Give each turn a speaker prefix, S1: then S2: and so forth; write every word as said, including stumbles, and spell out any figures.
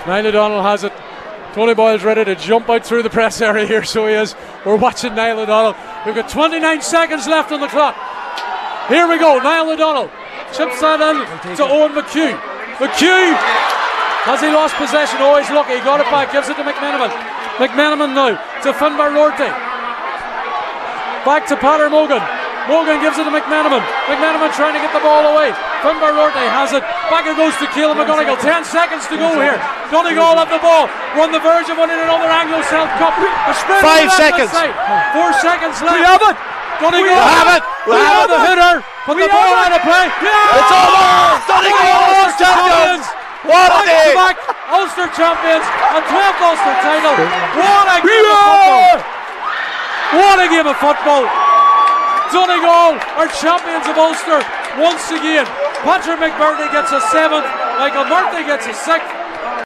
S1: Niall O'Donnell has it. Tony Boyle's ready to jump out through the press area here, so he is. We're watching Niall O'Donnell. We've got twenty-nine seconds left on the clock. Here we go, Niall O'Donnell chips that in to Owen McHugh. McHugh, has he lost possession? Oh, he's lucky, he got it back, gives it to McMenamin. McMenamin now to Finbar Rorty. Back to Peadar Mogan. Mogan gives it to McMenamin. McMenamin trying to get the ball away. Finbar Rorty has it. Back it goes to Keelan McGonigal. Ten seconds to go here. Donegal at the ball. We're on the verge of winning another Anglo-Celt Cup.
S2: Five seconds.
S1: Four seconds left.
S2: We have it.
S1: Donegal.
S2: We have it.
S1: We have the hitter. Put the ball out of play.
S2: It's over. Donegal Ulster champions. What a day.
S1: Back Ulster champions. A twelfth Ulster title. What a game of football. What a game of football. Donegal are champions of Ulster once again. Patrick McBurney gets a seventh, Michael Murphy gets a sixth,